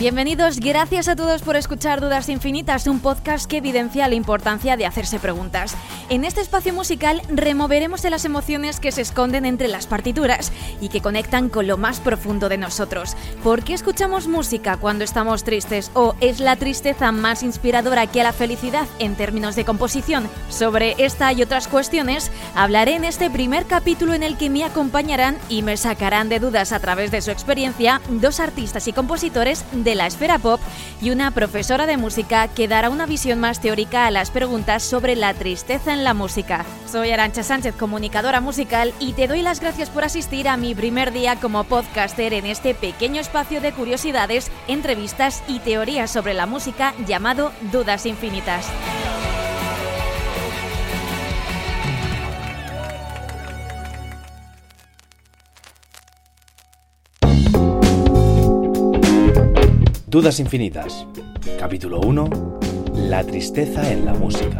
Bienvenidos, gracias a todos por escuchar Dudas Infinitas, un podcast que evidencia la importancia de hacerse preguntas. En este espacio musical removeremos de las emociones que se esconden entre las partituras y que conectan con lo más profundo de nosotros. ¿Por qué escuchamos música cuando estamos tristes? ¿O es la tristeza más inspiradora que la felicidad en términos de composición? Sobre esta y otras cuestiones hablaré en este primer capítulo en el que me acompañarán y me sacarán de dudas a través de su experiencia dos artistas y compositores de la esfera pop y una profesora de música que dará una visión más teórica a las preguntas sobre la tristeza en la música. Soy Arantxa Sánchez, comunicadora musical, y te doy las gracias por asistir a mi primer día como podcaster en este pequeño espacio de curiosidades, entrevistas y teorías sobre la música llamado Dudas Infinitas. Dudas Infinitas. Capítulo 1. La tristeza en la música.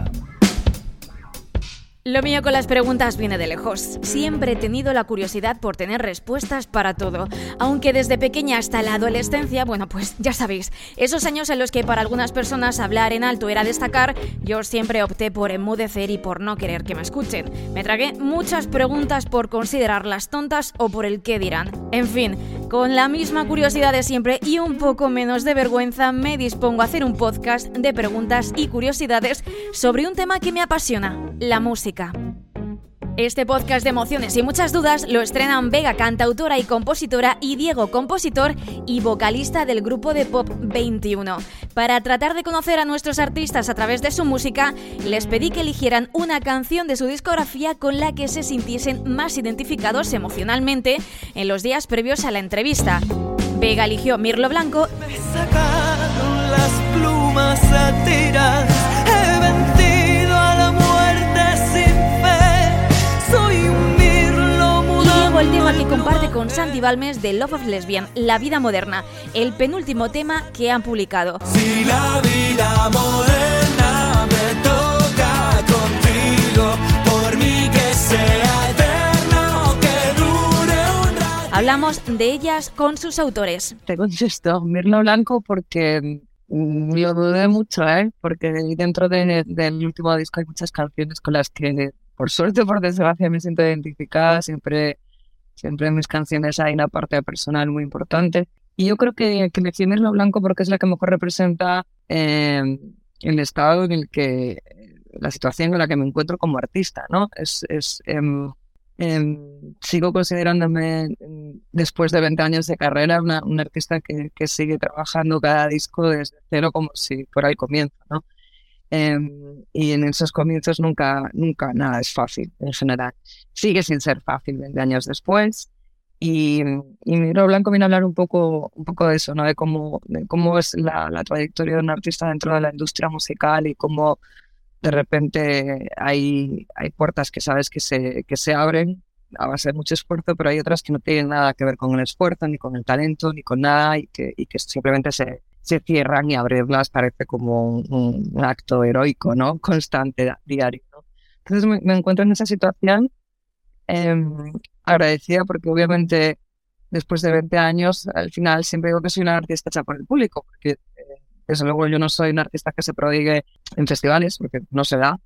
Lo mío con las preguntas viene de lejos. Siempre he tenido la curiosidad por tener respuestas para todo. Aunque desde pequeña hasta la adolescencia, bueno, pues ya sabéis, esos años en los que para algunas personas hablar en alto era destacar, yo siempre opté por enmudecer y por no querer que me escuchen. Me tragué muchas preguntas por considerarlas tontas o por el qué dirán. En fin, con la misma curiosidad de siempre y un poco menos de vergüenza, me dispongo a hacer un podcast de preguntas y curiosidades sobre un tema que me apasiona, la música. Este podcast de emociones y muchas dudas lo estrenan Vega, cantautora y compositora, y Diego, compositor y vocalista del grupo de pop 21. Para tratar de conocer a nuestros artistas a través de su música, les pedí que eligieran una canción de su discografía con la que se sintiesen más identificados emocionalmente en los días previos a la entrevista. Vega eligió Mirlo Blanco. Me sacaron las plumas a tiras, he vencido a la muerte sin fe, soy un mirlo mudando. Y Diego el tema que comparte con Santi Balmes de Love of Lesbian, La vida moderna, el penúltimo tema que han publicado. Si la vida moderna me toca contigo, por mí que sea eterno, que dure un rato. Hablamos de ellas con sus autores. Te contesto, Mirlo Blanco, porque lo dudé mucho, porque dentro del último disco hay muchas canciones con las que, por suerte o por desgracia, me siento identificada. Siempre en mis canciones hay una parte personal muy importante. Y yo creo que elegí Mirlo Blanco porque es la que mejor representa el estado en el que, la situación en la que me encuentro como artista, ¿no? Sigo considerándome, después de 20 años de carrera, una artista que sigue trabajando cada disco desde cero, como si fuera el comienzo, ¿no? Y en esos comienzos nunca nada es fácil, en general. Sigue sin ser fácil 20 años después. Y Mirlo Blanco viene a hablar un poco de eso, ¿no? De cómo es la trayectoria de un artista dentro de la industria musical y cómo de repente hay puertas que sabes que se abren a base de mucho esfuerzo, pero hay otras que no tienen nada que ver con el esfuerzo, ni con el talento, ni con nada, y que simplemente se cierran, y abrirlas parece como un acto heroico, ¿no? Constante, diario, ¿no? Entonces me encuentro en esa situación agradecida, porque obviamente después de 20 años, al final siempre digo que soy una artista hecha por el público, porque desde luego yo no soy un artista que se prodigue en festivales, porque no se da.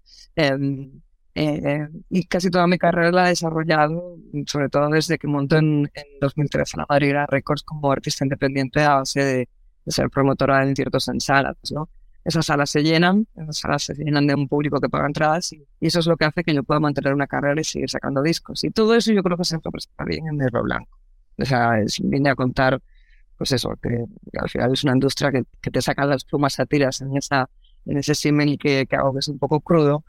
Y casi toda mi carrera la he desarrollado, sobre todo desde que monto en 2013 la Madriguera Records como artista independiente, a base de ser promotora de conciertos en salas, ¿no? Esas salas se llenan de un público que paga entradas, y eso es lo que hace que yo pueda mantener una carrera y seguir sacando discos. Y todo eso yo creo que se representa bien en Mirlo Blanco. O sea, viene a contar, pues eso, que al final es una industria que te saca las plumas a tiras en ese símil que hago, que es un poco crudo,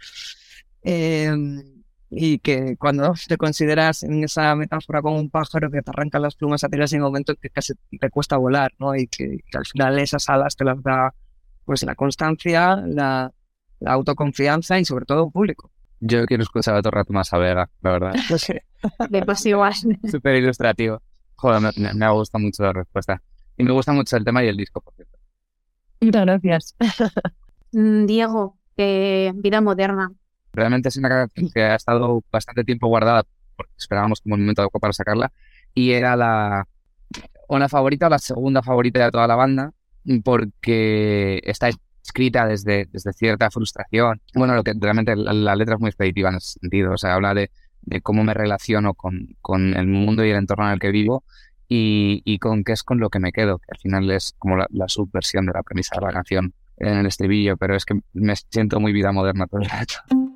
y que cuando te consideras en esa metáfora como un pájaro que te arranca las plumas a tiras en un momento que casi te cuesta volar, ¿no? Y que al final esas alas te las da, pues, la constancia, la autoconfianza y sobre todo un público. Yo quiero escuchar otro rato más a Vega, la verdad. De pasivo. Súper ilustrativo. Joder, me gusta mucho la respuesta. Y me gusta mucho el tema y el disco, por cierto. Muchas gracias. Diego, vida moderna. Realmente es una canción que ha estado bastante tiempo guardada, porque esperábamos como un momento adecuado para sacarla, y era una favorita, la segunda favorita de toda la banda, porque está escrita desde cierta frustración. Bueno, lo que realmente la letra es muy expeditiva en ese sentido, o sea, habla de cómo me relaciono con el mundo y el entorno en el que vivo y con qué es con lo que me quedo, que al final es como la subversión de la premisa de la canción en el estribillo, pero es que me siento muy vida moderna todo el rato.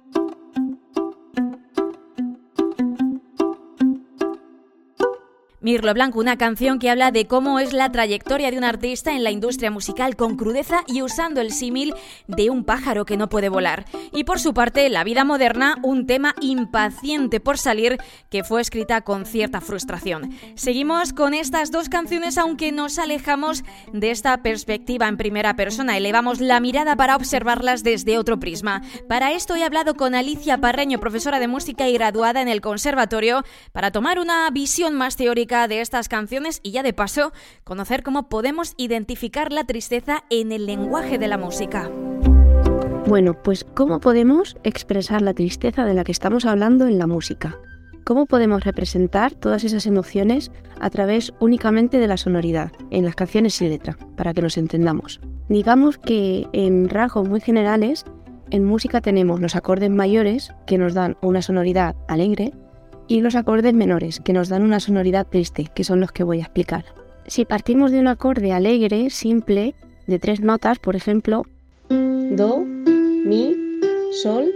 Mirlo Blanco, una canción que habla de cómo es la trayectoria de un artista en la industria musical con crudeza y usando el símil de un pájaro que no puede volar. Y por su parte, La vida moderna, un tema impaciente por salir que fue escrita con cierta frustración. Seguimos con estas dos canciones, aunque nos alejamos de esta perspectiva en primera persona. Elevamos la mirada para observarlas desde otro prisma. Para esto he hablado con Alicia Parreño, profesora de música y graduada en el conservatorio, para tomar una visión más teórica de estas canciones y ya de paso conocer cómo podemos identificar la tristeza en el lenguaje de la música. Bueno, pues ¿cómo podemos expresar la tristeza de la que estamos hablando en la música? ¿Cómo podemos representar todas esas emociones a través únicamente de la sonoridad, en las canciones sin letra, para que nos entendamos? Digamos que en rasgos muy generales, en música tenemos los acordes mayores que nos dan una sonoridad alegre y los acordes menores, que nos dan una sonoridad triste, que son los que voy a explicar. Si partimos de un acorde alegre, simple, de 3 notas, por ejemplo, do, mi, sol,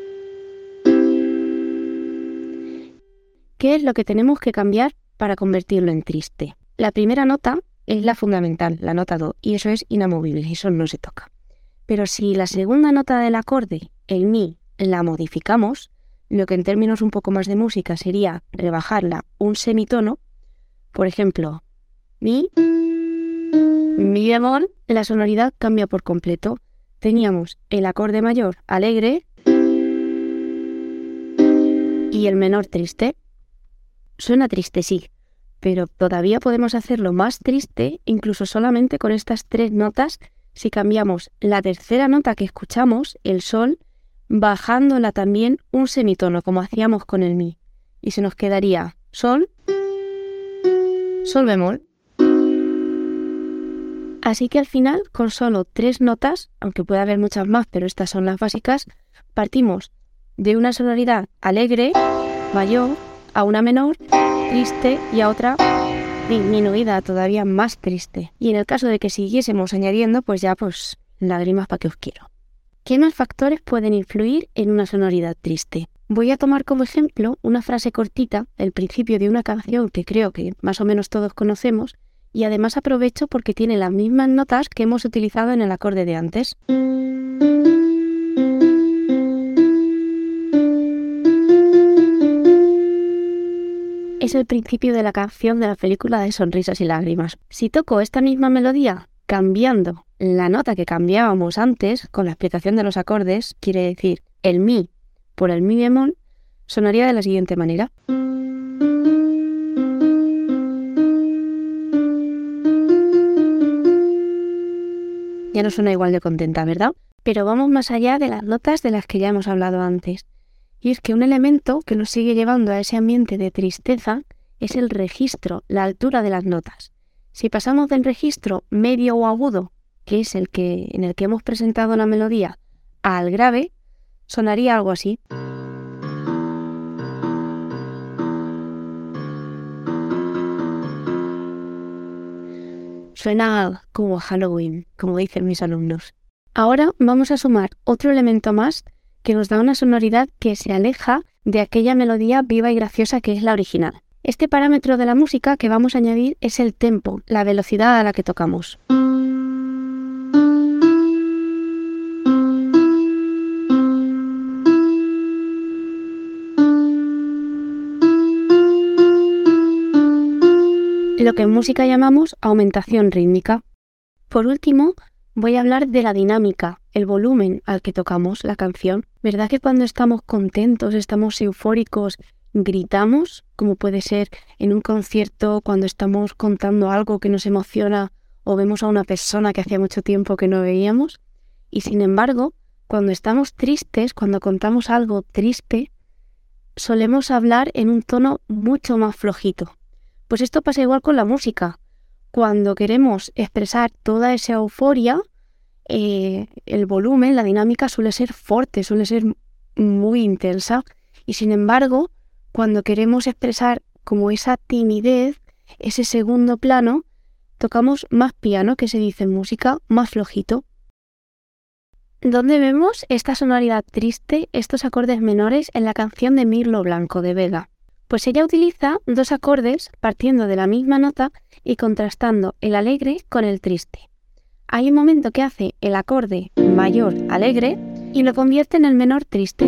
¿qué es lo que tenemos que cambiar para convertirlo en triste? La primera nota es la fundamental, la nota do, y eso es inamovible, eso no se toca. Pero si la segunda nota del acorde, el mi, la modificamos, lo que en términos un poco más de música sería rebajarla un semitono, por ejemplo, mi bemol, la sonoridad cambia por completo. Teníamos el acorde mayor alegre y el menor triste. Suena triste, sí, pero todavía podemos hacerlo más triste incluso solamente con estas 3 notas si cambiamos la tercera nota que escuchamos, el sol, bajándola también un semitono, como hacíamos con el mi. Y se nos quedaría sol, sol bemol. Así que al final, con solo 3 notas, aunque puede haber muchas más, pero estas son las básicas, partimos de una sonoridad alegre, mayor, a una menor, triste, y a otra disminuida, todavía más triste. Y en el caso de que siguiésemos añadiendo, pues ya, pues, lágrimas pa' que os quiero. ¿Qué más factores pueden influir en una sonoridad triste? Voy a tomar como ejemplo una frase cortita del principio de una canción que creo que más o menos todos conocemos y además aprovecho porque tiene las mismas notas que hemos utilizado en el acorde de antes. Es el principio de la canción de la película de Sonrisas y Lágrimas. Si toco esta misma melodía cambiando la nota que cambiábamos antes con la explicación de los acordes, quiere decir el mi por el mi bemol, sonaría de la siguiente manera. Ya no suena igual de contenta, ¿verdad? Pero vamos más allá de las notas de las que ya hemos hablado antes. Y es que un elemento que nos sigue llevando a ese ambiente de tristeza es el registro, la altura de las notas. Si pasamos del registro medio o agudo, que es en el que hemos presentado la melodía, al grave, sonaría algo así. Suena como Halloween, como dicen mis alumnos. Ahora vamos a sumar otro elemento más que nos da una sonoridad que se aleja de aquella melodía viva y graciosa que es la original. Este parámetro de la música que vamos a añadir es el tempo, la velocidad a la que tocamos. Lo que en música llamamos aumentación rítmica. Por último, voy a hablar de la dinámica, el volumen al que tocamos la canción. ¿Verdad que cuando estamos contentos, estamos eufóricos, gritamos? Como puede ser en un concierto cuando estamos contando algo que nos emociona o vemos a una persona que hacía mucho tiempo que no veíamos. Y sin embargo, cuando estamos tristes, cuando contamos algo triste, solemos hablar en un tono mucho más flojito. Pues esto pasa igual con la música. cuando queremos expresar toda esa euforia, el volumen, la dinámica suele ser fuerte, suele ser muy intensa. Y sin embargo, cuando queremos expresar como esa timidez, ese segundo plano, tocamos más piano, que se dice en música, más flojito. ¿Dónde vemos esta sonoridad triste, estos acordes menores en la canción de Mirlo Blanco de Vega? Pues ella utiliza dos acordes partiendo de la misma nota y contrastando el alegre con el triste. Hay un momento que hace el acorde mayor alegre y lo convierte en el menor triste.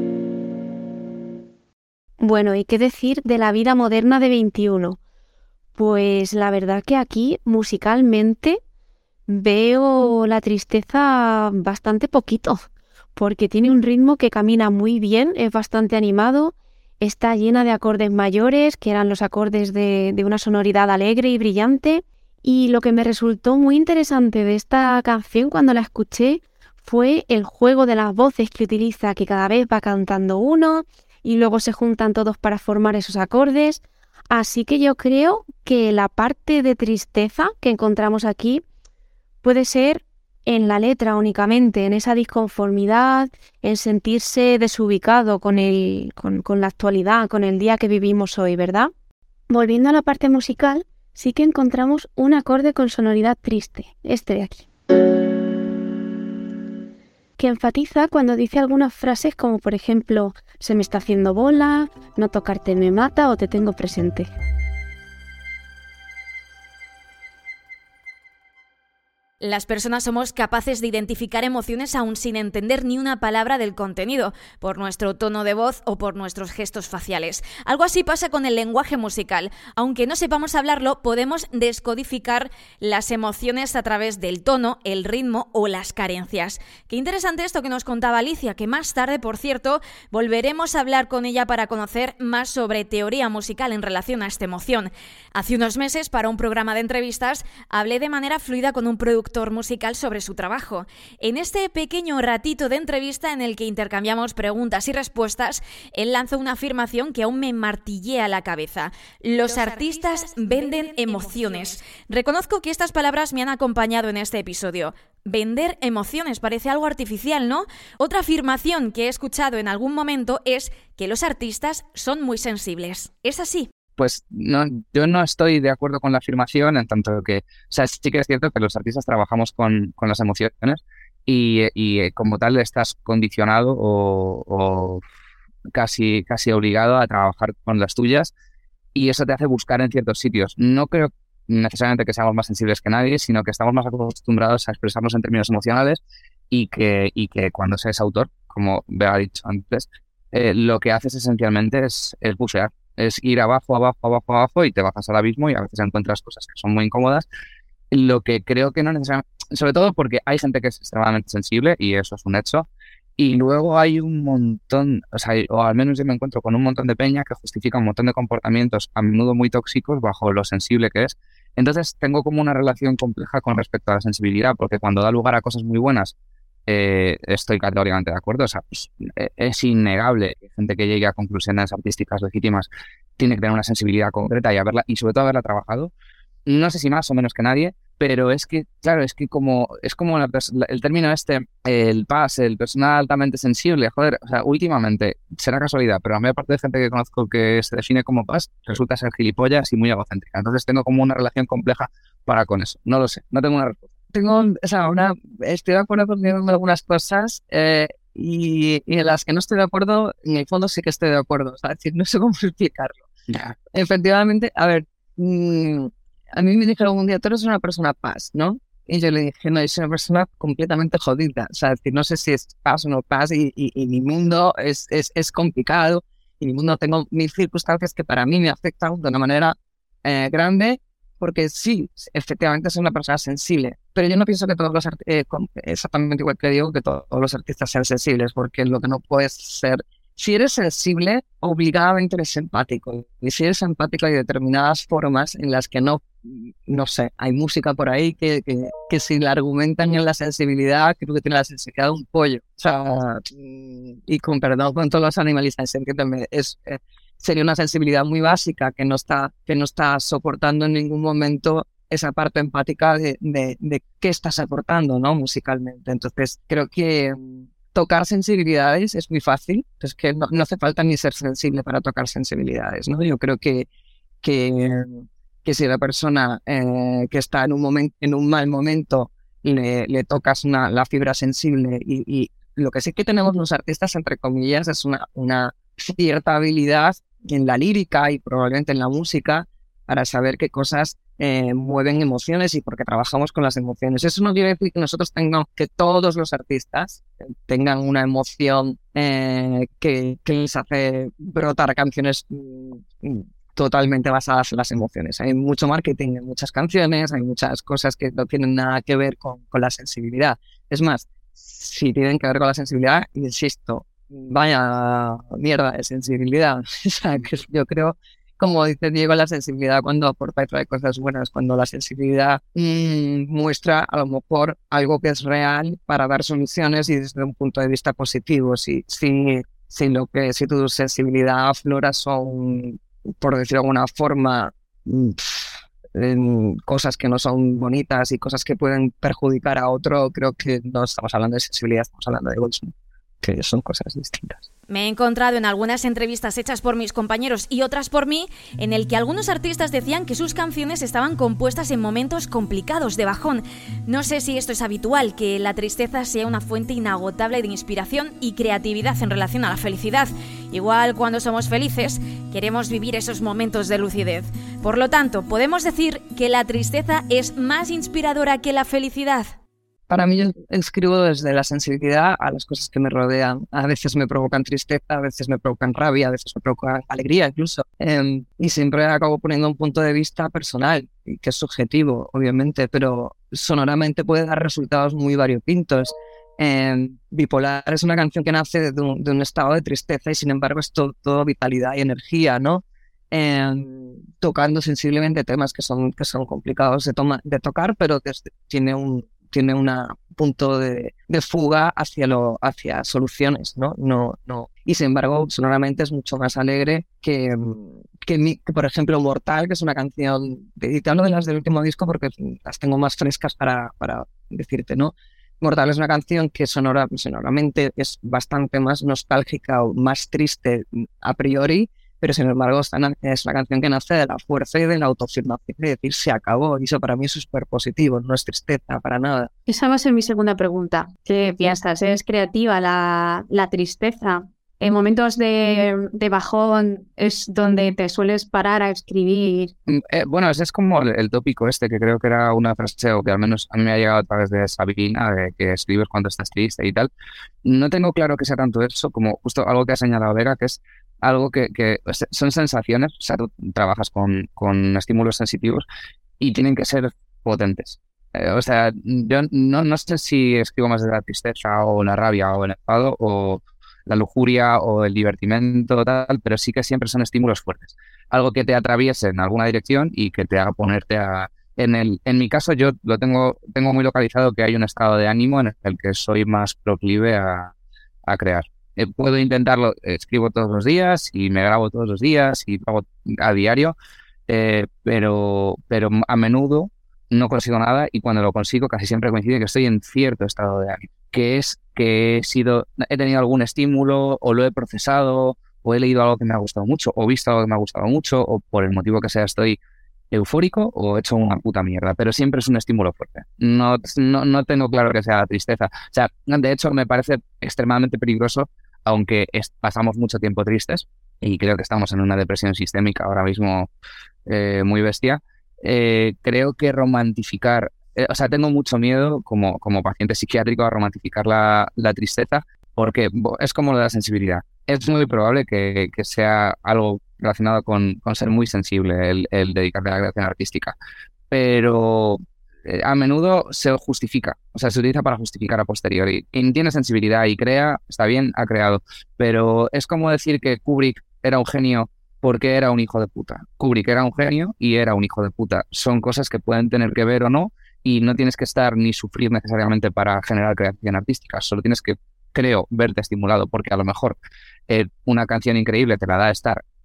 Bueno, ¿y qué decir de la vida moderna de 21? Pues la verdad que aquí musicalmente veo la tristeza bastante poquito, porque tiene un ritmo que camina muy bien, es bastante animado, está llena de acordes mayores, que eran los acordes de una sonoridad alegre y brillante. Y lo que me resultó muy interesante de esta canción cuando la escuché fue el juego de las voces que utiliza, que cada vez va cantando uno y luego se juntan todos para formar esos acordes. Así que yo creo que la parte de tristeza que encontramos aquí puede ser en la letra únicamente, en esa disconformidad, en sentirse desubicado con la actualidad, con el día que vivimos hoy, ¿verdad? Volviendo a la parte musical, sí que encontramos un acorde con sonoridad triste, este de aquí, que enfatiza cuando dice algunas frases como por ejemplo, se me está haciendo bola, no tocarte me mata o te tengo presente. Las personas somos capaces de identificar emociones aún sin entender ni una palabra del contenido, por nuestro tono de voz o por nuestros gestos faciales. Algo así pasa con el lenguaje musical. Aunque no sepamos hablarlo, podemos descodificar las emociones a través del tono, el ritmo o las carencias. Qué interesante esto que nos contaba Alicia, que más tarde, por cierto, volveremos a hablar con ella para conocer más sobre teoría musical en relación a esta emoción. Hace unos meses, para un programa de entrevistas, hablé de manera fluida con un productor musical sobre su trabajo. En este pequeño ratito de entrevista en el que intercambiamos preguntas y respuestas, él lanzó una afirmación que aún me martillea la cabeza. Los artistas venden emociones. Reconozco que estas palabras me han acompañado en este episodio. Vender emociones parece algo artificial, ¿no? Otra afirmación que he escuchado en algún momento es que los artistas son muy sensibles. ¿Es así? Pues no, yo no estoy de acuerdo con la afirmación, en tanto que, o sea, sí que es cierto que los artistas trabajamos con las emociones y como tal estás condicionado o casi obligado a trabajar con las tuyas y eso te hace buscar en ciertos sitios. No creo necesariamente que seamos más sensibles que nadie, sino que estamos más acostumbrados a expresarnos en términos emocionales y que cuando se es autor, como Bea ha dicho antes, lo que haces esencialmente es bucear. Es ir abajo y te bajas al abismo y a veces encuentras cosas que son muy incómodas. Lo que creo que no necesariamente, sobre todo porque hay gente que es extremadamente sensible y eso es un hecho. Y luego hay un montón, o al menos yo me encuentro con un montón de peña que justifica un montón de comportamientos a menudo muy tóxicos bajo lo sensible que es. Entonces tengo como una relación compleja con respecto a la sensibilidad, porque cuando da lugar a cosas muy buenas, estoy categóricamente de acuerdo. O sea, pues, es innegable que gente que llegue a conclusiones artísticas legítimas tiene que tener una sensibilidad concreta y sobre todo haberla trabajado. No sé si más o menos que nadie, pero es que, claro, es como el término el PAS, el personal altamente sensible, joder, o sea, últimamente, será casualidad, pero la mayor parte de gente que conozco que se define como PAS resulta ser gilipollas y muy egocéntrica. Entonces tengo como una relación compleja con eso. No lo sé, no tengo una respuesta. Estoy de acuerdo con algunas cosas y en las que no estoy de acuerdo, en el fondo sí que estoy de acuerdo. Es decir, no sé cómo explicarlo. Ya. Efectivamente, a ver, a mí me dijeron un día, tú eres una persona paz, ¿no? Y yo le dije, no, yo soy una persona completamente jodida. O sea, es decir, no sé si es paz o no paz y mi mundo es complicado y mi mundo tengo mil circunstancias que para mí me afectan de una manera grande. Porque sí, efectivamente soy una persona sensible, pero yo no pienso que todos los exactamente igual que digo que todos los artistas sean sensibles, porque lo que no puedes ser, si eres sensible, obligadamente eres empático, y si eres empático hay determinadas formas en las que no sé, hay música por ahí que si la argumentan en la sensibilidad, creo que tiene la sensibilidad de un pollo, o sea, y con perdón con todos los animalistas, entiéndeme, sería una sensibilidad muy básica que no está soportando en ningún momento esa parte empática de qué estás aportando, ¿no? Musicalmente. Entonces, creo que tocar sensibilidades es muy fácil, es que no hace falta ni ser sensible para tocar sensibilidades, ¿no? Yo creo que si la persona que está en un mal momento le tocas la fibra sensible y lo que sí que tenemos los artistas, entre comillas, es una cierta habilidad en la lírica y probablemente en la música para saber qué cosas mueven emociones y porque trabajamos con las emociones. Eso no quiere decir que nosotros que todos los artistas tengan una emoción que les hace brotar canciones totalmente basadas en las emociones. Hay mucho marketing en muchas canciones, hay muchas cosas que no tienen nada que ver con la sensibilidad. Es más, si tienen que ver con la sensibilidad, insisto, vaya mierda de sensibilidad. O sea, que yo creo, como dice Diego, la sensibilidad cuando aporta y trae cosas buenas, cuando la sensibilidad muestra a lo mejor algo que es real para dar soluciones y desde un punto de vista positivo. Si tu sensibilidad aflora son, por decirlo de alguna forma, cosas que no son bonitas y cosas que pueden perjudicar a otro, creo que no estamos hablando de sensibilidad, estamos hablando de egoísmo, que son cosas distintas. Me he encontrado en algunas entrevistas hechas por mis compañeros y otras por mí, en el que algunos artistas decían que sus canciones estaban compuestas en momentos complicados de bajón. No sé si esto es habitual, que la tristeza sea una fuente inagotable de inspiración y creatividad en relación a la felicidad. Igual cuando somos felices, queremos vivir esos momentos de lucidez. Por lo tanto, ¿podemos decir que la tristeza es más inspiradora que la felicidad? Para mí, yo escribo desde la sensibilidad a las cosas que me rodean. A veces me provocan tristeza, a veces me provocan rabia, a veces me provocan alegría incluso. Y siempre acabo poniendo un punto de vista personal, que es subjetivo, obviamente, pero sonoramente puede dar resultados muy variopintos. Bipolar es una canción que nace de un estado de tristeza y sin embargo es todo vitalidad y energía, ¿no? Tocando sensiblemente temas que son complicados de tocar, pero que tiene un punto de fuga hacia soluciones, ¿no? No. Y sin embargo, sonoramente es mucho más alegre que por ejemplo, Mortal, que es una canción, y te hablo de las del último disco porque las tengo más frescas para decirte, ¿no? Mortal es una canción que sonoramente es bastante más nostálgica o más triste a priori, pero sin embargo es una canción que nace de la fuerza y de la autoafirmación de decir se acabó, y eso para mí es súper positivo, no es tristeza para nada. Esa va a ser mi segunda pregunta. ¿Qué piensas? ¿Es creativa la tristeza? ¿En momentos de bajón es donde te sueles parar a escribir? Bueno, ese es como el tópico este, que creo que era una frase, o que al menos a mí me ha llegado a través de Sabina, de que escribes cuando estás triste y tal. No tengo claro que sea tanto eso como justo algo que ha señalado Vera, que es algo que son sensaciones. O sea, tú trabajas con estímulos sensitivos y tienen que ser potentes. O sea, yo no sé si escribo más de la tristeza o la rabia o el enfado o la lujuria o el divertimento tal, pero sí que siempre son estímulos fuertes. Algo que te atraviese en alguna dirección y que te haga ponerte a... En mi caso yo lo tengo muy localizado, que hay un estado de ánimo en el que soy más proclive a crear. Puedo intentarlo, escribo todos los días y me grabo todos los días y lo hago a diario, pero a menudo no consigo nada, y cuando lo consigo casi siempre coincide que estoy en cierto estado de ánimo, que es que he tenido algún estímulo o lo he procesado o he leído algo que me ha gustado mucho o visto algo que me ha gustado mucho o por el motivo que sea estoy eufórico o he hecho una puta mierda, pero siempre es un estímulo fuerte. No tengo claro que sea la tristeza. O sea, de hecho me parece extremadamente peligroso, aunque pasamos mucho tiempo tristes y creo que estamos en una depresión sistémica ahora mismo muy bestia. Creo que romantificar, o sea, tengo mucho miedo como paciente psiquiátrico a romantificar la tristeza, porque es como lo de la sensibilidad. Es muy probable que sea algo relacionado con ser muy sensible el dedicarte a la creación artística, pero a menudo se justifica, o sea, se utiliza para justificar a posteriori. Quien tiene sensibilidad y crea, está bien, ha creado, pero es como decir que Kubrick era un genio porque era un hijo de puta. Kubrick era un genio y era un hijo de puta. Son cosas que pueden tener que ver o no, y no tienes que estar ni sufrir necesariamente para generar creación artística, solo tienes que, creo, verte estimulado, porque a lo mejor una canción increíble te la da estar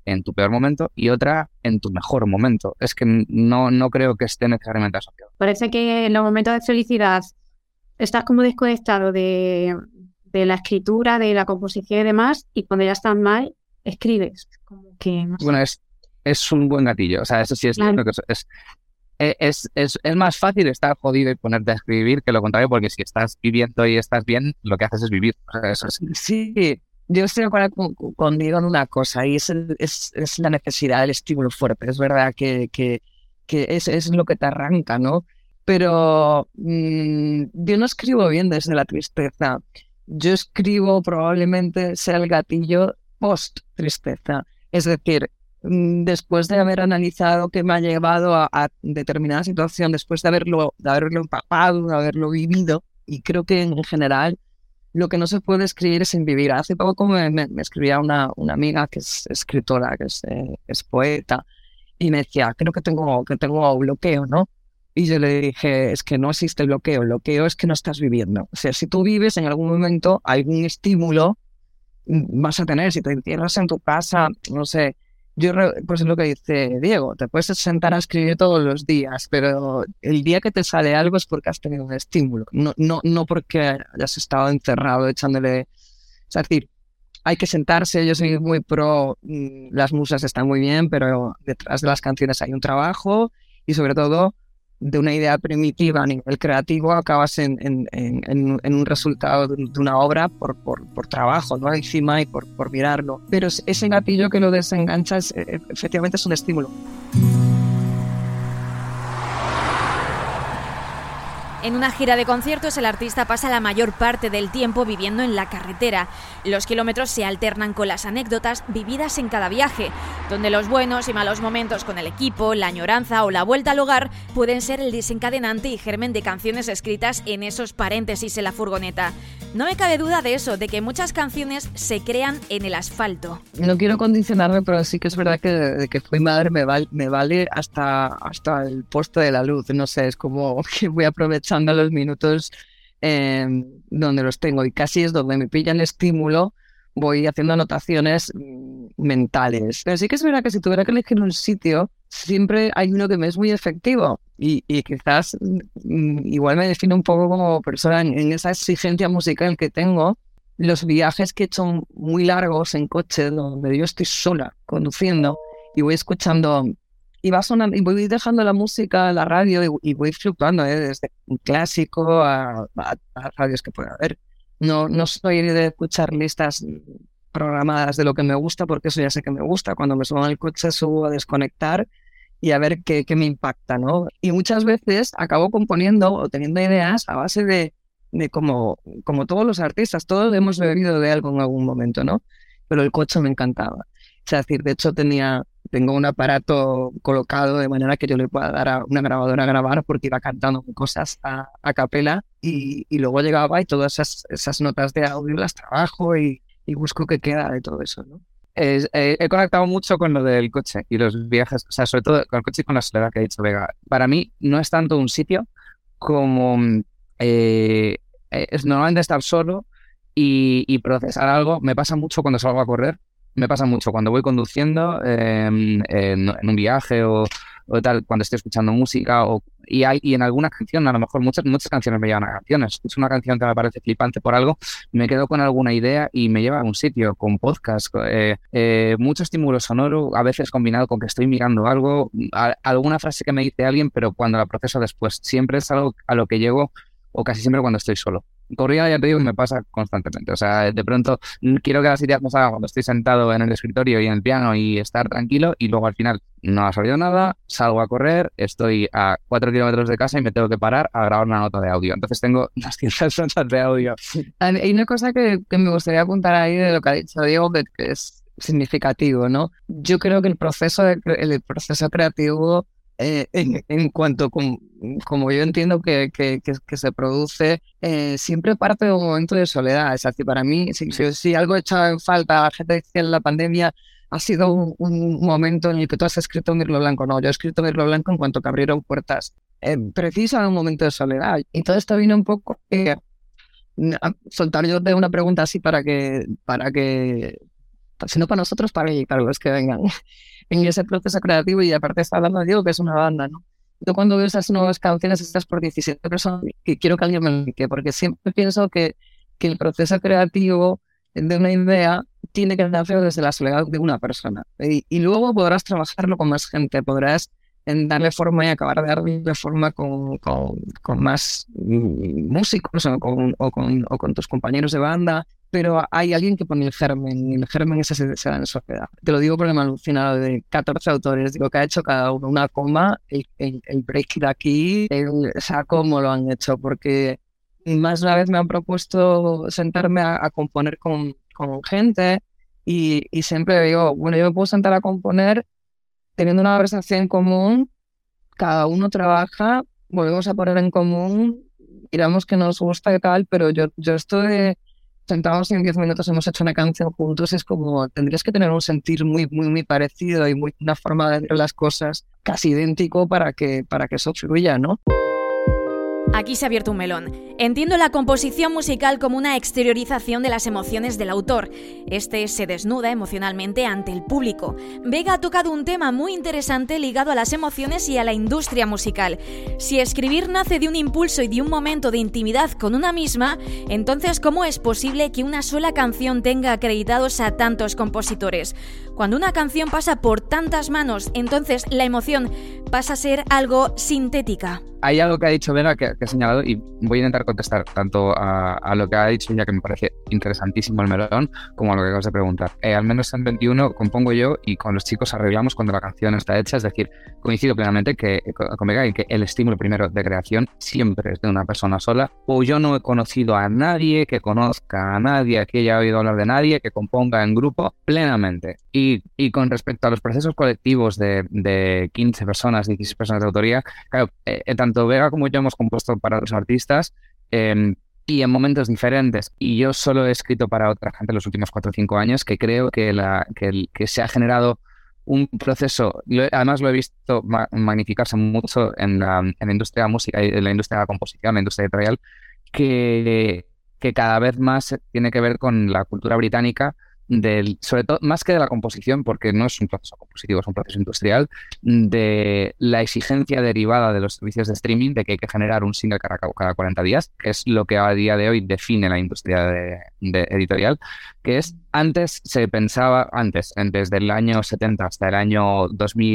en tu peor momento y otra en tu mejor momento. Es que no creo que esté necesariamente asociado. Parece que en los momentos de felicidad estás como desconectado de la escritura, de la composición y demás, y cuando ya estás mal, escribes. Como que, no sé. Bueno, es un buen gatillo. O sea, eso sí es Claro. cierto que es más fácil estar jodido y ponerte a escribir que lo contrario, porque si estás viviendo y estás bien, lo que haces es vivir. O sea, eso es. Sí, yo estoy de acuerdo contigo en una cosa, y es la necesidad del estímulo fuerte. Es verdad que es lo que te arranca, ¿no? Pero yo no escribo bien desde la tristeza. Yo escribo probablemente sea el gatillo post-tristeza. Es decir, después de haber analizado qué me ha llevado a determinada situación, después de haberlo empapado, de haberlo vivido, y creo que en general lo que no se puede escribir es en vivir. Hace poco me escribía una amiga que es escritora, que es poeta, y me decía, creo que tengo bloqueo, ¿no? Y yo le dije, es que no existe bloqueo, el bloqueo es que no estás viviendo. O sea, si tú vives en algún momento algún estímulo, vas a tener, si te encierras en tu casa, no sé, pues es lo que dice Diego, te puedes sentar a escribir todos los días, pero el día que te sale algo es porque has tenido un estímulo, no porque hayas estado encerrado echándole. Es decir, hay que sentarse, yo soy muy pro, las musas están muy bien, pero detrás de las canciones hay un trabajo y sobre todo de una idea primitiva a nivel creativo acabas en un resultado de una obra por trabajo, ¿no? Encima y por mirarlo. Pero ese gatillo que lo desengancha efectivamente es un estímulo. En una gira de conciertos, el artista pasa la mayor parte del tiempo viviendo en la carretera. Los kilómetros se alternan con las anécdotas vividas en cada viaje, donde los buenos y malos momentos con el equipo, la añoranza o la vuelta al hogar pueden ser el desencadenante y germen de canciones escritas en esos paréntesis en la furgoneta. No me cabe duda de eso, de que muchas canciones se crean en el asfalto. No quiero condicionarme, pero sí que es verdad que desde que fui madre me vale hasta el poste de la luz. No sé, es como que voy aprovechando los minutos donde los tengo y casi es donde me pilla el estímulo, voy haciendo anotaciones mentales. Pero sí que es verdad que si tuviera que elegir un sitio, siempre hay uno que me es muy efectivo y quizás igual me define un poco como persona en esa exigencia musical que tengo. Los viajes que he hecho muy largos en coche, donde yo estoy sola conduciendo y voy escuchando y va sonando, y voy dejando la música, la radio y voy fluctuando desde un clásico a radios que pueda haber. No soy de escuchar listas programadas de lo que me gusta, porque eso ya sé que me gusta. Cuando me subo en el coche subo a desconectar y a ver qué me impacta, ¿no? Y muchas veces acabo componiendo o teniendo ideas a base de como todos los artistas, todos hemos bebido de algo en algún momento, ¿no? Pero el coche me encantaba. Es decir, de hecho tengo un aparato colocado de manera que yo le pueda dar a una grabadora a grabar, porque iba cantando cosas a capela y luego llegaba y todas esas notas de audio las trabajo y busco qué queda de todo eso, ¿no? He conectado mucho con lo del coche y los viajes, o sea, sobre todo con el coche y con la soledad que ha dicho Vega. Para mí no es tanto un sitio como es normalmente estar solo y procesar algo. Me pasa mucho cuando salgo a correr, me pasa mucho cuando voy conduciendo en un viaje o tal, cuando estoy escuchando música y en alguna canción, a lo mejor muchas canciones me llevan a canciones. Escucho una canción que me parece flipante por algo, me quedo con alguna idea y me lleva a un sitio, con podcast, mucho estímulo sonoro, a veces combinado con que estoy mirando algo, alguna frase que me dice alguien, pero cuando la proceso después. Siempre es algo a lo que llego, o casi siempre cuando estoy solo. Corrida, ya te digo, que me pasa constantemente. O sea, de pronto quiero que las ideas me salgan cuando estoy sentado en el escritorio y en el piano y estar tranquilo, y luego al final no ha salido nada, salgo a correr, estoy a 4 kilómetros de casa y me tengo que parar a grabar una nota de audio. Entonces tengo 200 notas de audio. Hay una cosa que me gustaría apuntar ahí de lo que ha dicho Diego, que es significativo, ¿no? Yo creo que el proceso creativo, en cuanto como yo entiendo que se produce, siempre parte de un momento de soledad. Es decir, para mí, si algo he echado en falta, la gente decía en la pandemia, ha sido un momento en el que tú has escrito Mirlo Blanco. No, yo he escrito Mirlo Blanco en cuanto que abrieron puertas. Preciso en un momento de soledad. Y todo esto vino un poco a soltar yo de una pregunta así para que si no para nosotros, para los que vengan en ese proceso creativo. Y aparte está hablando, digo, que es una banda, ¿no? Yo cuando veo esas nuevas canciones, estas por 17 personas, que quiero que alguien me lo explique, porque siempre pienso que el proceso creativo de una idea tiene que nacer desde la soledad de una persona. Y luego podrás trabajarlo con más gente, podrás darle forma y acabar de darle forma con más músicos o con tus compañeros de banda, pero hay alguien que pone el germen, y el germen ese se da en soledad. Te lo digo porque me he alucinado de 14 autores, digo que ha hecho cada uno una coma, el break de aquí, o sea, cómo lo han hecho, porque más de una vez me han propuesto sentarme a componer con gente y siempre digo, bueno, yo me puedo sentar a componer teniendo una conversación en común, cada uno trabaja, volvemos a poner en común, miramos que nos gusta y tal, pero yo estoy sentados y en 10 minutos hemos hecho una canción juntos, es como, tendrías que tener un sentir muy, muy, muy parecido y una forma de ver las cosas casi idéntico para que eso fluya, ¿no? Aquí se ha abierto un melón. Entiendo la composición musical como una exteriorización de las emociones del autor. Este se desnuda emocionalmente ante el público. Vega ha tocado un tema muy interesante ligado a las emociones y a la industria musical. Si escribir nace de un impulso y de un momento de intimidad con una misma, entonces ¿cómo es posible que una sola canción tenga acreditados a tantos compositores? Cuando una canción pasa por tantas manos, entonces la emoción pasa a ser algo sintética. Hay algo que ha dicho Vera que he señalado y voy a intentar contestar tanto a lo que ha dicho ella, que me parece interesantísimo el melón, como a lo que acabas de preguntar. Al menos en 21 compongo yo y con los chicos arreglamos cuando la canción está hecha, es decir, coincido plenamente con Vega en que el estímulo primero de creación siempre es de una persona sola, o yo no he conocido a nadie que conozca a nadie, que haya oído hablar de nadie, que componga en grupo plenamente. Y con respecto a los procesos colectivos de 15 personas, 16 personas de autoría, claro, tanto Vega como yo hemos compuesto para otros artistas y en momentos diferentes, y yo solo he escrito para otra gente los últimos 4 o 5 años, que creo que se ha generado un proceso, además lo he visto magnificarse mucho en la industria de la música, en la industria de la composición, en la industria editorial, que cada vez más tiene que ver con la cultura británica, sobre todo, más que de la composición, porque no es un proceso compositivo, es un proceso industrial, de la exigencia derivada de los servicios de streaming, de que hay que generar un single cada 40 días, que es lo que a día de hoy define la industria de editorial, que es, antes se pensaba, desde el año 70 hasta el año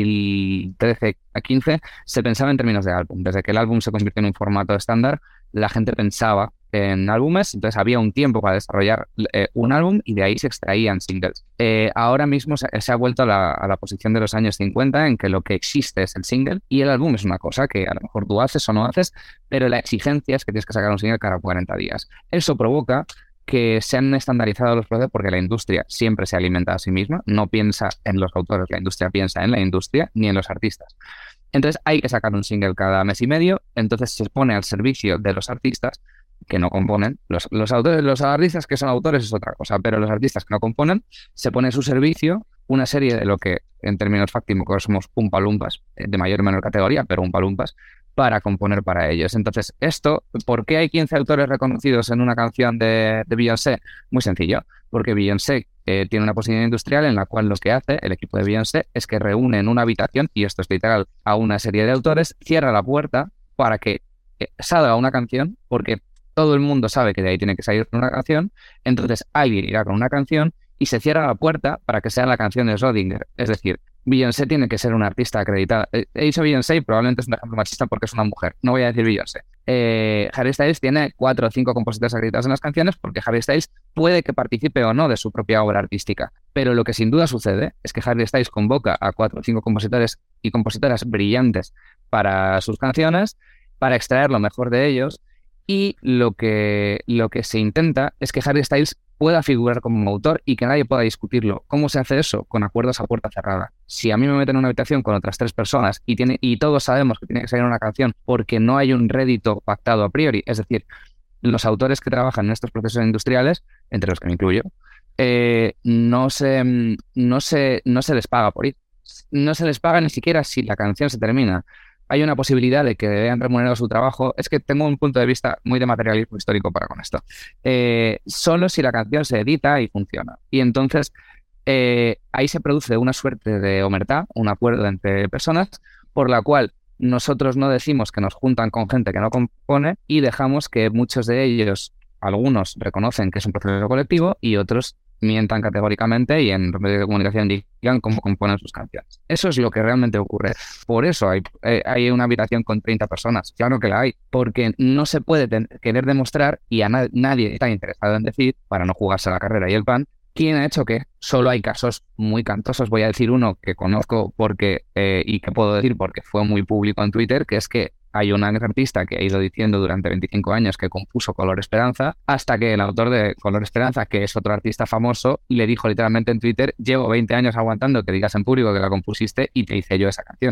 2013 a 15, se pensaba en términos de álbum. Desde que el álbum se convirtió en un formato estándar, la gente pensaba en álbumes, entonces había un tiempo para desarrollar un álbum y de ahí se extraían singles. Ahora mismo se ha vuelto a la posición de los años 50 en que lo que existe es el single y el álbum es una cosa que a lo mejor tú haces o no haces, pero la exigencia es que tienes que sacar un single cada 40 días. Eso provoca que se han estandarizado los procesos porque la industria siempre se alimenta a sí misma, no piensa en los autores, la industria piensa en la industria ni en los artistas. Entonces hay que sacar un single cada mes y medio, entonces se pone al servicio de los artistas que no componen. Los autores, los artistas que son autores es otra cosa, pero los artistas que no componen, se pone a su servicio una serie de lo que en términos fácticos somos umpalumpas, de mayor o menor categoría, pero umpalumpas, para componer para ellos. Entonces, ¿por qué hay 15 autores reconocidos en una canción de Beyoncé? Muy sencillo, porque Beyoncé tiene una posición industrial en la cual lo que hace el equipo de Beyoncé es que reúne en una habitación, y esto es literal, a una serie de autores, cierra la puerta para que salga una canción, porque todo el mundo sabe que de ahí tiene que salir una canción, entonces alguien irá con una canción y se cierra la puerta para que sea la canción de Schrödinger. Es decir, Beyoncé tiene que ser una artista acreditada. He dicho Beyoncé y probablemente es un ejemplo machista porque es una mujer. No voy a decir Beyoncé. Harry Styles tiene 4 o 5 compositores acreditados en las canciones porque Harry Styles puede que participe o no de su propia obra artística. Pero lo que sin duda sucede es que Harry Styles convoca a 4 o 5 compositores y compositoras brillantes para sus canciones, para extraer lo mejor de ellos. Y lo que se intenta es que Harry Styles pueda figurar como autor y que nadie pueda discutirlo. ¿Cómo se hace eso? Con acuerdos a puerta cerrada. Si a mí me meten en una habitación con otras 3 personas y todos sabemos que tiene que salir una canción porque no hay un rédito pactado a priori, es decir, los autores que trabajan en estos procesos industriales, entre los que me incluyo, no se les paga por ir. No se les paga ni siquiera si la canción se termina. Hay una posibilidad de que vean remunerado su trabajo. Es que tengo un punto de vista muy de materialismo histórico para con esto. Solo si la canción se edita y funciona. Y entonces ahí se produce una suerte de omertá, un acuerdo entre personas, por la cual nosotros no decimos que nos juntan con gente que no compone y dejamos que muchos de ellos, algunos reconocen que es un proceso colectivo y otros mientan categóricamente y en los medios de comunicación digan cómo componen sus canciones. Eso es lo que realmente ocurre. Por eso hay una habitación con 30 personas. Claro que la hay, porque no se puede querer demostrar y a nadie está interesado en decir, para no jugarse la carrera y el pan, quién ha hecho qué. Solo hay casos muy cantosos. Voy a decir uno que conozco porque y que puedo decir porque fue muy público en Twitter, que es que hay un artista que ha ido diciendo durante 25 años que compuso Color Esperanza, hasta que el autor de Color Esperanza, que es otro artista famoso, le dijo literalmente en Twitter: llevo 20 años aguantando que digas en público que la compusiste y te hice yo esa canción.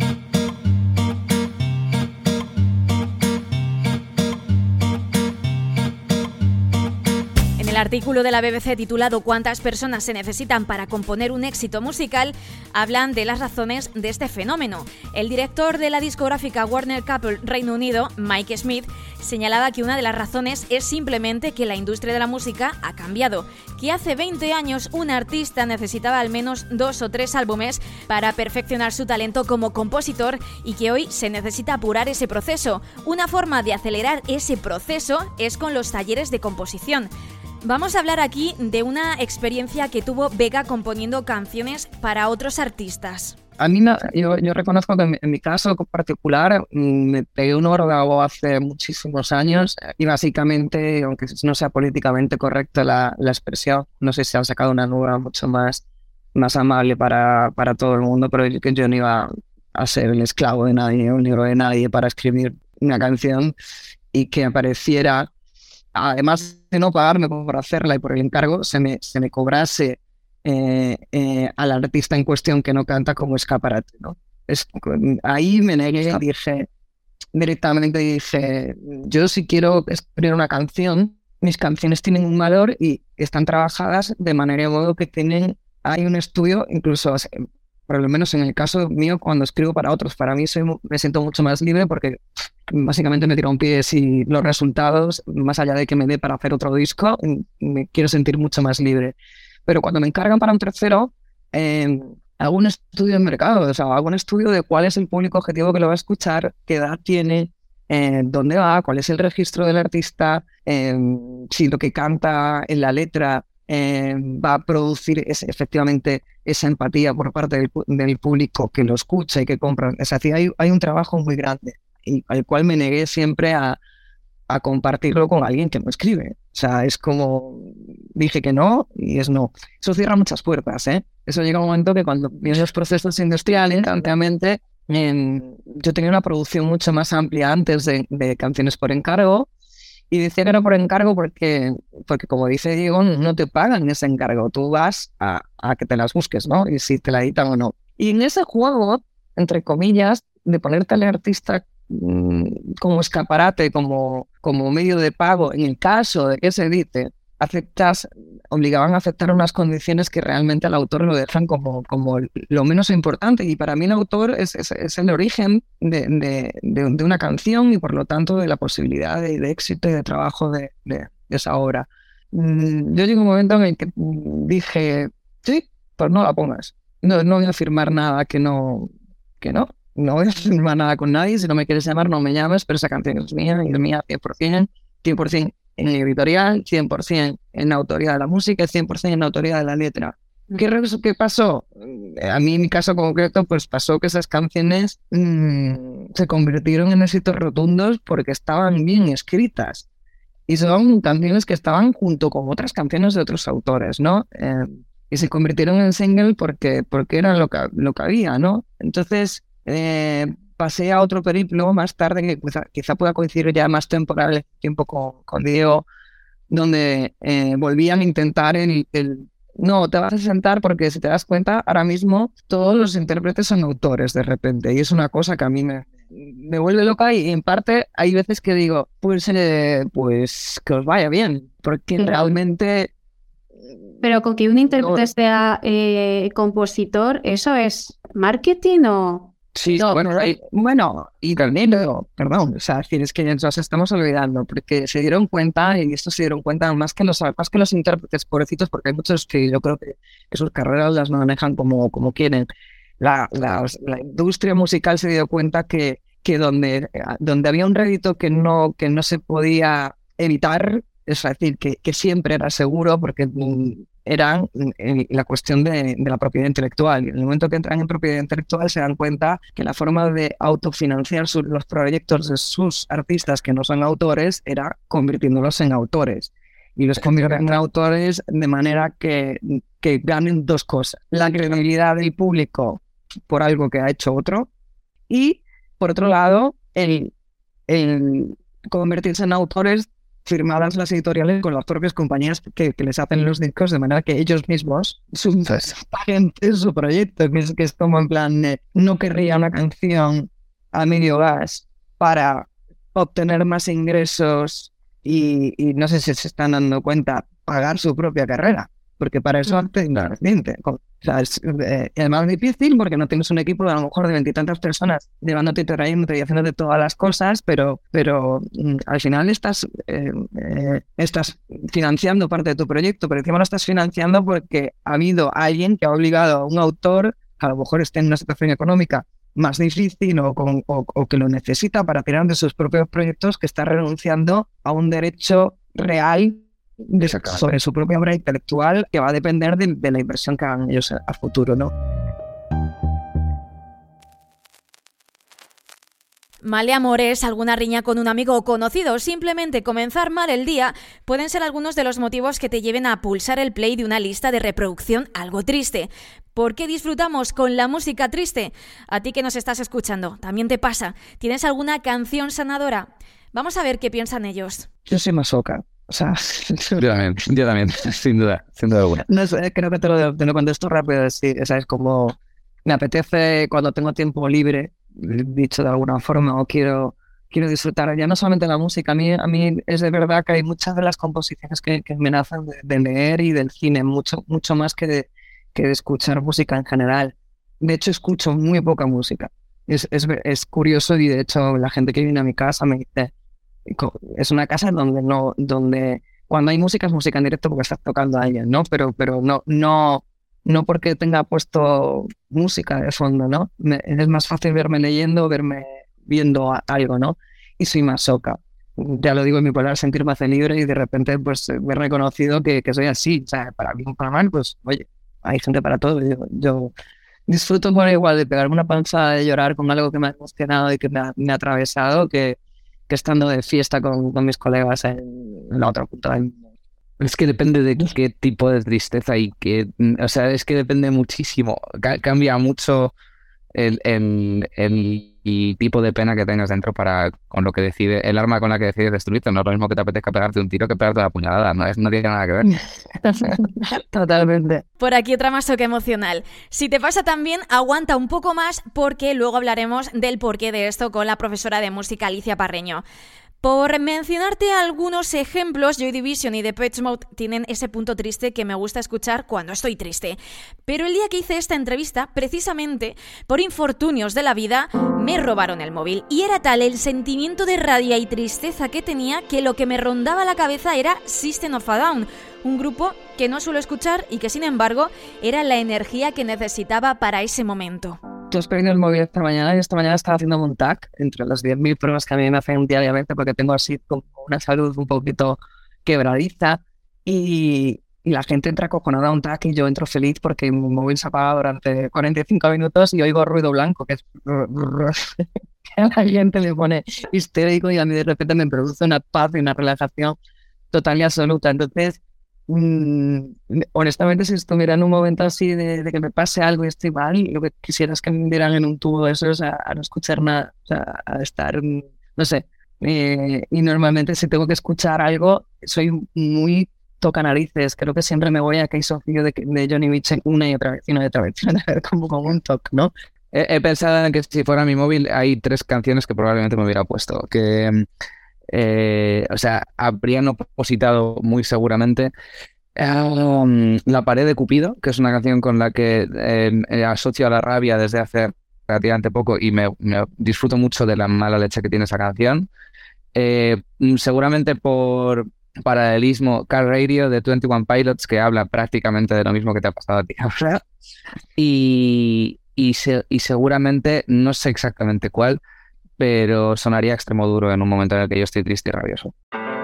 En el artículo de la BBC titulado ¿Cuántas personas se necesitan para componer un éxito musical?, hablan de las razones de este fenómeno. El director de la discográfica Warner Chappell Reino Unido, Mike Smith, señalaba que una de las razones es simplemente que la industria de la música ha cambiado, que hace 20 años un artista necesitaba al menos 2 o 3 álbumes para perfeccionar su talento como compositor y que hoy se necesita apurar ese proceso. Una forma de acelerar ese proceso es con los talleres de composición. Vamos a hablar aquí de una experiencia que tuvo Vega componiendo canciones para otros artistas. A mí, yo reconozco que en mi caso particular me pegué un órdago hace muchísimos años y básicamente, aunque no sea políticamente correcta la expresión, no sé si han sacado una nueva mucho más amable para todo el mundo, pero yo no iba a ser el esclavo de nadie, un libro de nadie para escribir una canción y que apareciera, además de no pagarme por hacerla y por el encargo, se me cobrase al artista en cuestión que no canta como escaparate, ¿no? Ahí me negué, directamente yo si quiero escribir una canción, mis canciones tienen un valor y están trabajadas de manera de modo que hay un estudio, incluso por lo menos en el caso mío, cuando escribo para otros, para mí me siento mucho más libre porque básicamente me tiro un pie si los resultados, más allá de que me dé para hacer otro disco, me quiero sentir mucho más libre. Pero cuando me encargan para un tercero, hago un estudio de mercado, o sea, hago un estudio de cuál es el público objetivo que lo va a escuchar, qué edad tiene, dónde va, cuál es el registro del artista, si lo que canta en la letra va a producir efectivamente esa empatía por parte del público que lo escucha y que compra. Es decir, hay un trabajo muy grande y al cual me negué siempre a compartirlo con alguien que no escribe. O sea, es como dije que no y es no. Eso cierra muchas puertas, ¿eh? Eso llega un momento que cuando vienes los procesos industriales, anteriormente yo tenía una producción mucho más amplia antes de canciones por encargo y decía que era por encargo porque como dice Diego, no te pagan ese encargo. Tú vas a que te las busques, ¿no? Y si te la editan o no. Y en ese juego, entre comillas, de ponerte al artista como escaparate, como medio de pago, en el caso de que se edite, obligaban a aceptar unas condiciones que realmente al autor lo dejan como lo menos importante. Y para mí el autor es el origen de una canción y por lo tanto de la posibilidad de éxito y de trabajo de esa obra. Yo llegué a un momento en el que dije, sí, pues no la pongas. No voy a firmar nada que no. No voy a firmar nada con nadie, si no me quieres llamar no me llames, pero esa canción es mía 100% en el editorial, 100% en la autoría de la música, 100% en la autoría de la letra. ¿Qué pasó? A mí en mi caso concreto pues pasó que esas canciones se convirtieron en éxitos rotundos porque estaban bien escritas y son canciones que estaban junto con otras canciones de otros autores, ¿no? Y se convirtieron en single porque era lo que había, ¿no? Entonces pasé a otro periplo más tarde que quizá pueda coincidir ya más temporal el tiempo con Diego, donde volvían a intentar no, te vas a sentar porque si te das cuenta, ahora mismo todos los intérpretes son autores de repente y es una cosa que a mí me vuelve loca y en parte hay veces que digo, pues que os vaya bien, porque realmente... Pero con que un intérprete sea compositor, ¿eso es marketing Sí, No, bueno, bueno, y también, perdón, o sea, es decir, es que nos estamos olvidando, porque se dieron cuenta, y esto se dieron cuenta más que los intérpretes pobrecitos, porque hay muchos que yo creo que sus carreras las manejan como quieren. La industria musical se dio cuenta que donde había un rédito que no se podía evitar, es decir, que siempre era seguro, porque era la cuestión de la propiedad intelectual. Y en el momento que entran en propiedad intelectual se dan cuenta que la forma de autofinanciar los proyectos de sus artistas que no son autores era convirtiéndolos en autores. Y los convierten en autores de manera que ganen dos cosas: la credibilidad del público por algo que ha hecho otro, y por otro lado el convertirse en autores firmadas las editoriales con las propias compañías que les hacen los discos, de manera que ellos mismos paguen su proyecto, que es como en plan, no querría una canción a medio gas para obtener más ingresos y no sé si se están dando cuenta, pagar su propia carrera, porque para eso hacen la reciente. O sea, es más difícil porque no tienes un equipo de a lo mejor de 20 y tantas personas llevándote y trayéndote y haciéndote todas las cosas, pero al final estás financiando parte de tu proyecto, pero encima lo estás financiando porque ha habido alguien que ha obligado a un autor, que a lo mejor esté en una situación económica más difícil o que lo necesita para tirar de sus propios proyectos, que está renunciando a un derecho real sobre su propia obra intelectual, que va a depender de la inversión que hagan ellos a futuro, ¿no? Maleamores, alguna riña con un amigo o conocido, o simplemente comenzar mal el día pueden ser algunos de los motivos que te lleven a pulsar el play de una lista de reproducción algo triste. ¿Por qué disfrutamos con la música triste? A ti que nos estás escuchando, ¿también te pasa? ¿Tienes alguna canción sanadora? Vamos a ver qué piensan ellos. Yo soy masoca. O sea, yo también, sin duda alguna. No sé, creo que te lo contesto rápido. Sí, o sea, es como me apetece cuando tengo tiempo libre, dicho de alguna forma, o quiero disfrutar ya no solamente la música. A mí es de verdad que hay muchas de las composiciones que me nacen de leer y del cine, mucho más que de escuchar música en general. De hecho, escucho muy poca música. Es curioso, y de hecho la gente que viene a mi casa me dice, es una casa donde cuando hay música es música en directo porque estás tocando a alguien, ¿no? Pero no porque tenga puesto música de fondo, ¿no? Es más fácil verme leyendo, verme viendo algo, ¿no? Y soy masoca. Ya lo digo, en mi polar sentir me hace libre, y de repente pues me he reconocido que soy así. O sea, para bien o para mal, pues oye, hay gente para todo. Yo disfruto por igual de pegarme una panzada de llorar con algo que me ha emocionado y que me ha atravesado, que estando de fiesta con mis colegas en la otra punta del mundo. Es que depende de qué tipo de tristeza o sea, es que depende muchísimo. Cambia mucho el tipo de pena que tengas dentro con lo que decide, el arma con la que decides destruirte. No es lo mismo que te apetezca pegarte un tiro que pegarte la puñalada, no tiene nada que ver. Totalmente. Por aquí otra masoca emocional. Si te pasa también, aguanta un poco más, porque luego hablaremos del porqué de esto con la profesora de música Alicia Parreño. Por mencionarte algunos ejemplos, Joy Division y Depeche Mode tienen ese punto triste que me gusta escuchar cuando estoy triste. Pero el día que hice esta entrevista, precisamente por infortunios de la vida, me robaron el móvil. Y era tal el sentimiento de rabia y tristeza que tenía que lo que me rondaba la cabeza era System of a Down, un grupo que no suelo escuchar y que sin embargo era la energía que necesitaba para ese momento. Yo has perdido el móvil esta mañana, y esta mañana estaba haciendo un tag entre las 10.000 pruebas que a mí me hacen diariamente, porque tengo así como una salud un poquito quebradiza, y la gente entra acojonada a un tag y yo entro feliz porque mi móvil se apaga durante 45 minutos y oigo ruido blanco, que es que a la gente le pone histérico, y a mí de repente me produce una paz y una relajación total y absoluta. Entonces, honestamente, si estuviera en un momento así de que me pase algo y estoy mal, lo que quisiera es que me dieran en un tubo de esos a no escuchar nada, o sea, a estar, no sé. Y normalmente, si tengo que escuchar algo, soy muy toca narices. Creo que siempre me voy a Case of You de Johnny Mitchell una y otra vez, como un toque, ¿no? He pensado en que si fuera mi móvil hay 3 canciones que probablemente me hubiera puesto, que o sea, habrían opositado muy seguramente La pared de Cupido, que es una canción con la que asocio a la rabia desde hace relativamente poco y me disfruto mucho de la mala leche que tiene esa canción. Seguramente por paralelismo, Car Radio de 21 Pilots, que habla prácticamente de lo mismo que te ha pasado a ti ahora. Y seguramente, no sé exactamente cuál, pero sonaría Extremo Duro en un momento en el que yo estoy triste y rabioso.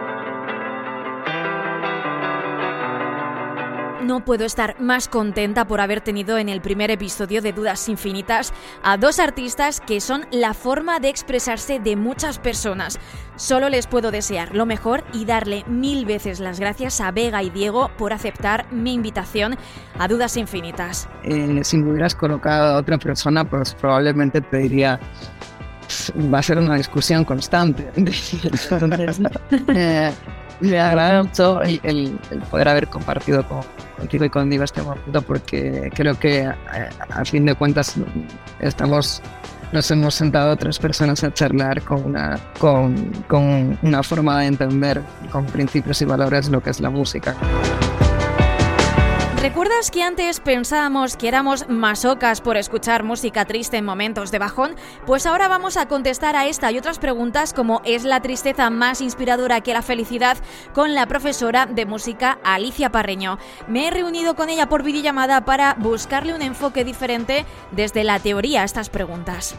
No puedo estar más contenta por haber tenido en el primer episodio de Dudas Infinitas a dos artistas que son la forma de expresarse de muchas personas. Solo les puedo desear lo mejor y darle 1000 veces las gracias a Vega y Diego por aceptar mi invitación a Dudas Infinitas. Si me hubieras colocado a otra persona, pues probablemente te diría, va a ser una discusión constante. Entonces, me agrada mucho el poder haber compartido contigo y conmigo este momento, porque creo que a fin de cuentas nos hemos sentado 3 personas a charlar con una forma de entender, con principios y valores, lo que es la música. ¿Recuerdas que antes pensábamos que éramos masocas por escuchar música triste en momentos de bajón? Pues ahora vamos a contestar a esta y otras preguntas, como ¿es la tristeza más inspiradora que la felicidad?, con la profesora de música Alicia Parreño. Me he reunido con ella por videollamada para buscarle un enfoque diferente desde la teoría a estas preguntas.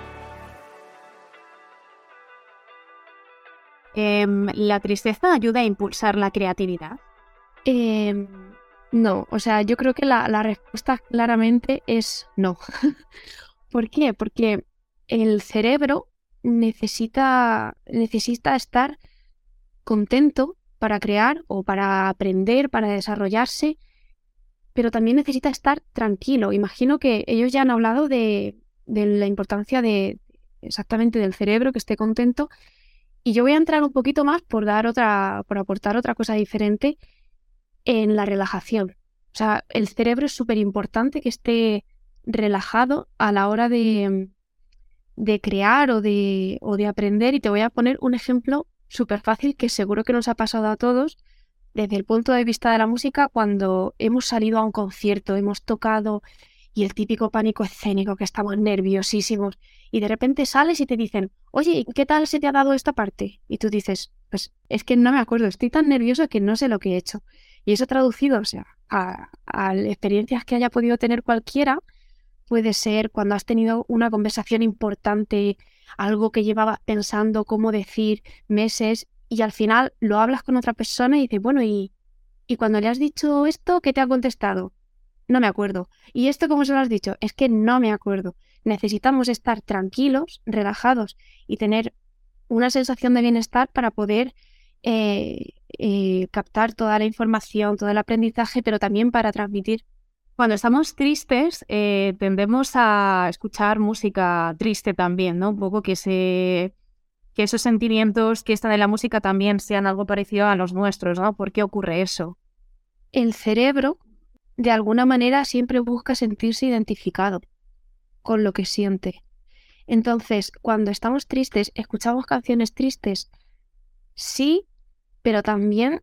¿La tristeza ayuda a impulsar la creatividad? No, o sea, yo creo que la respuesta claramente es no. ¿Por qué? Porque el cerebro necesita estar contento para crear o para aprender, para desarrollarse, pero también necesita estar tranquilo. Imagino que ellos ya han hablado de la importancia exactamente del cerebro, que esté contento, y yo voy a entrar un poquito más por aportar otra cosa diferente en la relajación. O sea, el cerebro es súper importante que esté relajado a la hora de crear o de aprender, y te voy a poner un ejemplo súper fácil que seguro que nos ha pasado a todos desde el punto de vista de la música. Cuando hemos salido a un concierto, hemos tocado, y el típico pánico escénico, que estamos nerviosísimos, y de repente sales y te dicen, oye, ¿qué tal se te ha dado esta parte? Y tú dices, pues es que no me acuerdo, estoy tan nervioso que no sé lo que he hecho. Y eso traducido, o sea, a experiencias que haya podido tener cualquiera, puede ser cuando has tenido una conversación importante, algo que llevabas pensando cómo decir meses, y al final lo hablas con otra persona y dices, bueno, y cuando le has dicho esto, ¿qué te ha contestado? No me acuerdo. ¿Y esto cómo se lo has dicho? Es que no me acuerdo. Necesitamos estar tranquilos, relajados y tener una sensación de bienestar para poder captar toda la información, todo el aprendizaje, pero también para transmitir. Cuando estamos tristes, tendemos a escuchar música triste también, ¿no? Un poco que esos sentimientos que están en la música también sean algo parecido a los nuestros, ¿no? ¿Por qué ocurre eso? El cerebro, de alguna manera, siempre busca sentirse identificado con lo que siente. Entonces, cuando estamos tristes, escuchamos canciones tristes, sí, pero también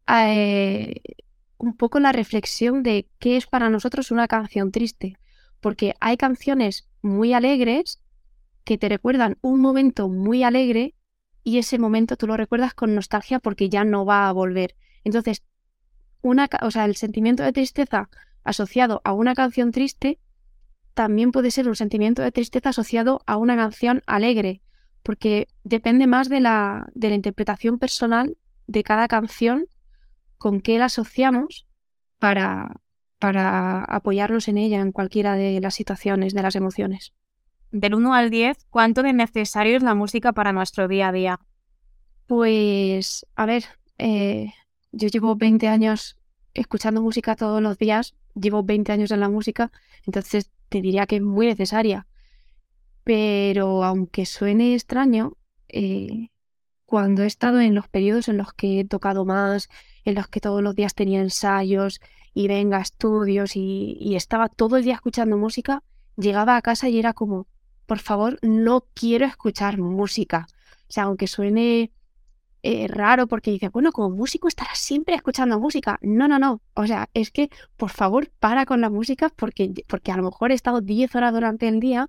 un poco la reflexión de qué es para nosotros una canción triste, porque hay canciones muy alegres que te recuerdan un momento muy alegre, y ese momento tú lo recuerdas con nostalgia porque ya no va a volver. Entonces, el sentimiento de tristeza asociado a una canción triste también puede ser un sentimiento de tristeza asociado a una canción alegre, porque depende más de la interpretación personal de cada canción, con qué la asociamos para apoyarnos en ella en cualquiera de las situaciones, de las emociones. Del 1 al 10, ¿cuánto de necesario es la música para nuestro día a día? Pues, a ver, yo llevo 20 años escuchando música todos los días, llevo 20 años en la música, entonces te diría que es muy necesaria. Pero aunque suene extraño, cuando he estado en los periodos en los que he tocado más, en los que todos los días tenía ensayos y venga estudios y estaba todo el día escuchando música, llegaba a casa y era como, por favor, no quiero escuchar música. O sea, aunque suene raro, porque dices, bueno, como músico estarás siempre escuchando música. No. O sea, es que, por favor, para con la música, porque a lo mejor he estado 10 horas durante el día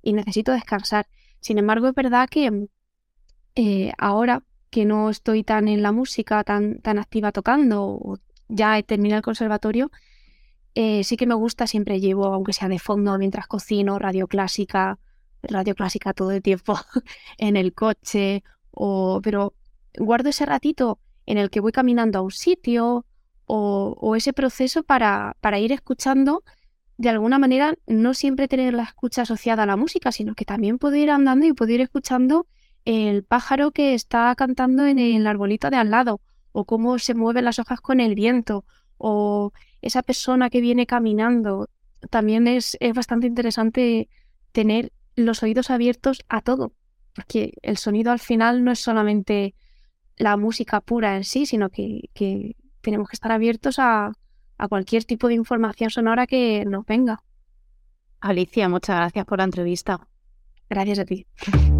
y necesito descansar. Sin embargo, es verdad que ahora que no estoy tan en la música, tan activa tocando, o ya he terminado el conservatorio, sí que me gusta, siempre llevo, aunque sea de fondo mientras cocino, radio clásica todo el tiempo en el coche, pero guardo ese ratito en el que voy caminando a un sitio o ese proceso para ir escuchando. De alguna manera, no siempre tener la escucha asociada a la música, sino que también puedo ir andando y puedo ir escuchando el pájaro que está cantando en el arbolito de al lado, o cómo se mueven las hojas con el viento, o esa persona que viene caminando. También es bastante interesante tener los oídos abiertos a todo, porque el sonido al final no es solamente la música pura en sí, sino que tenemos que estar abiertos a cualquier tipo de información sonora que nos venga. Alicia, muchas gracias por la entrevista. Gracias a ti.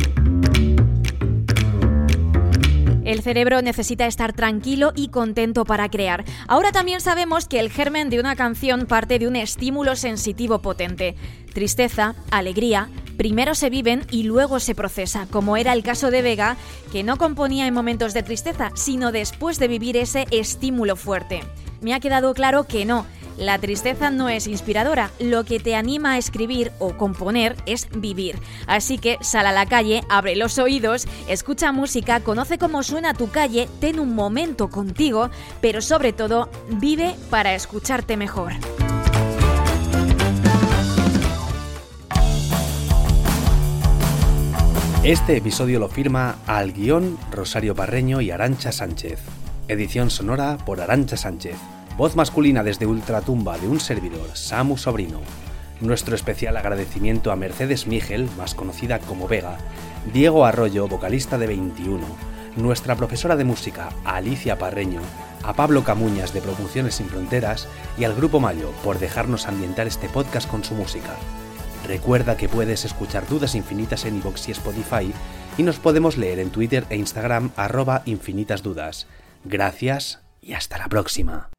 El cerebro necesita estar tranquilo y contento para crear. Ahora también sabemos que el germen de una canción parte de un estímulo sensitivo potente. Tristeza, alegría, primero se viven y luego se procesa, como era el caso de Vega, que no componía en momentos de tristeza, sino después de vivir ese estímulo fuerte. Me ha quedado claro que no. La tristeza no es inspiradora, lo que te anima a escribir o componer es vivir. Así que sal a la calle, abre los oídos, escucha música, conoce cómo suena tu calle, ten un momento contigo, pero sobre todo, vive para escucharte mejor. Este episodio lo firma al guión Rosario Parreño y Arantxa Sánchez. Edición sonora por Arantxa Sánchez. Voz masculina desde Ultratumba de un servidor, Samu Sobrino. Nuestro especial agradecimiento a Mercedes Migel, más conocida como Vega, Diego Arroyo, vocalista de 21, nuestra profesora de música, Alicia Parreño, a Pablo Camuñas de Producciones Sin Fronteras y al Grupo Mayo por dejarnos ambientar este podcast con su música. Recuerda que puedes escuchar Dudas Infinitas en iVoox y Spotify y nos podemos leer en Twitter e Instagram @infinitasdudas. Gracias y hasta la próxima.